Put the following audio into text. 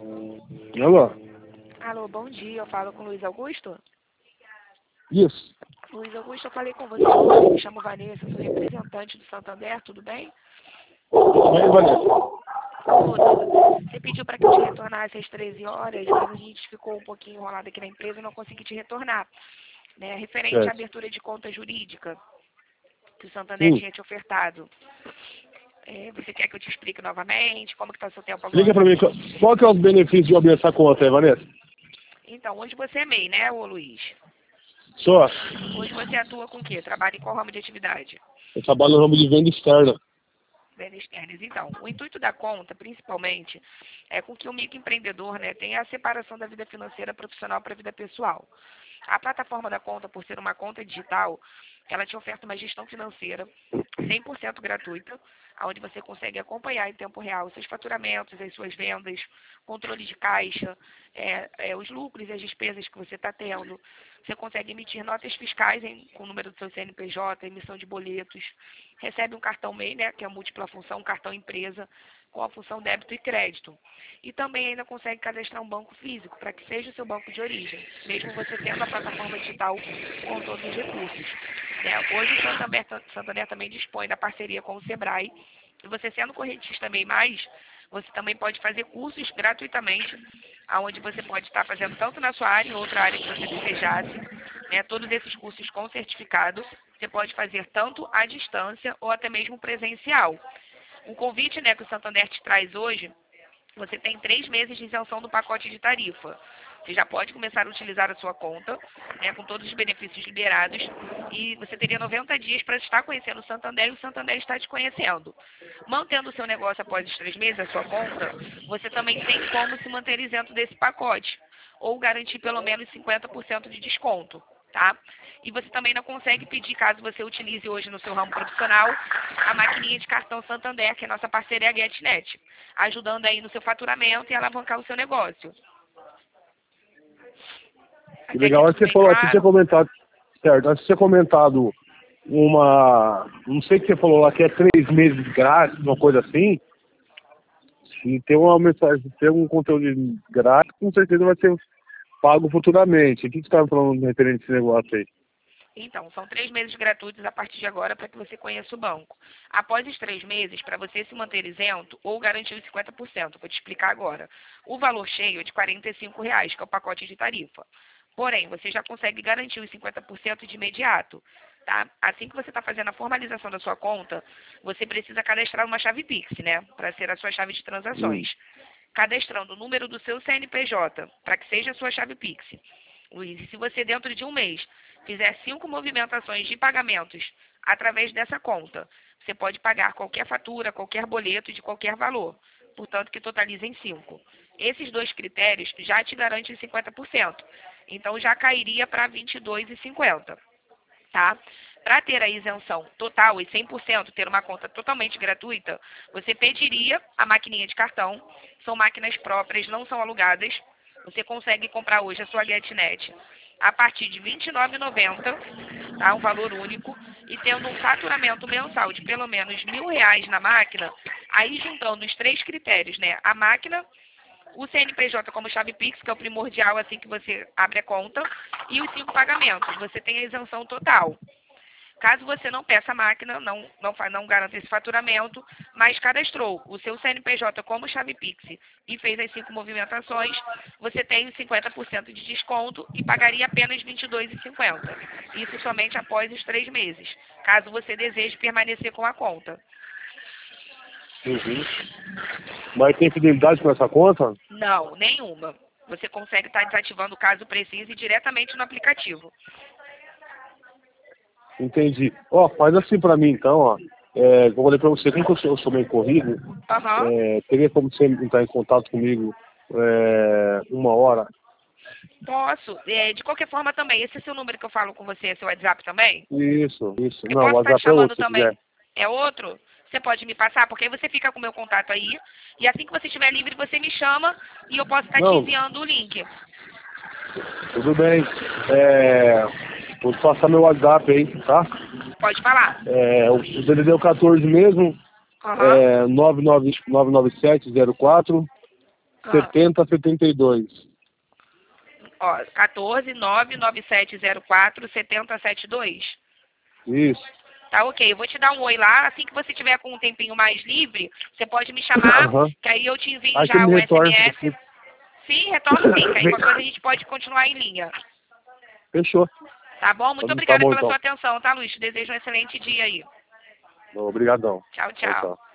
Alô? Alô, bom dia. Eu falo com o Luiz Augusto? Isso. Luiz Augusto, eu falei com você hoje. Me chamo Vanessa, sou representante do Santander, tudo bem? Bem, Vanessa. Tudo. Você pediu para que eu te retornasse às 13 horas, mas a gente ficou um pouquinho enrolado aqui na empresa e não consegui te retornar. Né? Referente à Certo. abertura de conta jurídica que o Santander Sim. tinha te ofertado. Você quer que eu te explique novamente? Como que está o seu tempo Explica agora? pra mim, qual que é os benefícios de eu abrir essa conta aí, Vanessa? Então, hoje você é MEI, né, ô Luiz? Só, Hoje você atua com o quê? Trabalha em qual ramo de atividade? eu trabalho no ramo de venda externa. Vendas externas. Então, o intuito da conta, principalmente, é com que o microempreendedor, né, tenha a separação da vida financeira profissional para a vida pessoal. A plataforma da conta, por ser uma conta digital, ela te oferta uma gestão financeira 100% gratuita, onde você consegue acompanhar em tempo real os seus faturamentos, as suas vendas, controle de caixa, os lucros e as despesas que você está tendo. Você consegue emitir notas fiscais com o número do seu CNPJ, emissão de boletos, recebe um cartão MEI, né, que é a múltipla função, um cartão empresa, com a função débito e crédito. E também ainda consegue cadastrar um banco físico, para que seja o seu banco de origem, mesmo você tendo a plataforma digital com todos os recursos. Né? Hoje o Santander também dispõe da parceria com o Sebrae, e você sendo correntista MEI+, você também pode fazer cursos gratuitamente, onde você pode estar fazendo tanto na sua área, em outra área que você desejasse, né? Todos esses cursos com certificado, você pode fazer tanto à distância ou até mesmo presencial. O convite, né, que o Santander te traz hoje, você tem 3 meses de isenção do pacote de tarifa. Você já pode começar a utilizar a sua conta, né, com todos os benefícios liberados, e você teria 90 dias para estar conhecendo o Santander e o Santander está te conhecendo. Mantendo o seu negócio após os 3 meses, a sua conta, você também tem como se manter isento desse pacote, ou garantir pelo menos 50% de desconto. Tá? E você também não consegue pedir, caso você utilize hoje no seu ramo profissional, a maquininha de cartão Santander, que é a nossa parceria GetNet, ajudando aí no seu faturamento e alavancar o seu negócio. Que Até legal, aqui acho tudo que você bem falou, acho que você tinha claro? comentado, certo, acho que você tinha comentado não sei o que você falou lá, que é 3 meses grátis, uma coisa assim. Se tem uma mensagem, se tem um conteúdo grátis, com certeza vai ser pago futuramente. O que você estava falando referente a esse negócio aí? Então, são 3 meses gratuitos a partir de agora para que você conheça o banco. Após os 3 meses, para você se manter isento ou garantir os 50%, vou te explicar agora. O valor cheio é de R$ 45,00, que é o pacote de tarifa. Porém, você já consegue garantir os 50% de imediato. Tá? Assim que você está fazendo a formalização da sua conta, você precisa cadastrar uma chave Pix, né? Para ser a sua chave de transações. Cadastrando o número do seu CNPJ, para que seja a sua chave Pix. Luiz, se você dentro de um mês fizer 5 movimentações de pagamentos através dessa conta, você pode pagar qualquer fatura, qualquer boleto de qualquer valor, portanto que totalizem 5. Esses 2 critérios já te garantem 50%, então já cairia para R$ 22,50, tá? Para ter a isenção total e 100%, ter uma conta totalmente gratuita, você pediria a maquininha de cartão, são máquinas próprias, não são alugadas. Você consegue comprar hoje a sua GetNet a partir de R$ 29,90, tá? Um valor único, e tendo um faturamento mensal de pelo menos R$ 1.000 na máquina, aí juntando os 3 critérios, né? A máquina, o CNPJ como chave Pix, que é o primordial assim que você abre a conta, e os 5 pagamentos, você tem a isenção total. Caso você não peça a máquina, não garanta esse faturamento, mas cadastrou o seu CNPJ como chave Pix e fez as 5 movimentações, você tem os 50% de desconto e pagaria apenas R$ 22,50. Isso somente após os 3 meses, caso você deseje permanecer com a conta. Uhum. Mas tem fidelidade com essa conta? Não, nenhuma. Você consegue estar desativando caso precise diretamente no aplicativo. Entendi. Ó, faz assim pra mim então, ó. Eu falei pra você, como que eu sou meio corrido, teria como você entrar em contato comigo 1 hora? Posso. De qualquer forma também, esse é seu número que eu falo com você, é seu WhatsApp também? Isso. Eu Não, o posso estar te WhatsApp é chamando outro, se também. quiser. É outro? Você pode me passar? Porque aí você fica com o meu contato aí. E assim que você estiver livre, você me chama e eu posso estar te Não, enviando o link. tudo bem. Vou te passar meu WhatsApp aí, tá? Pode falar. O DDD é o 14 mesmo, Aham. 99704 7072. Ó, 14997047072. Isso. Tá ok, eu vou te dar um oi lá, assim que você tiver com um tempinho mais livre, você pode me chamar, que aí eu te envio Aí já você o me retorna. SMS. Sim, retorno sim, que aí qualquer coisa a gente pode continuar em linha. Fechou. Tá bom? Muito Tá obrigada bom, pela então. sua atenção, tá, Luiz? Te desejo um excelente dia aí. Obrigadão. Tchau, Tchau, tchau. tchau.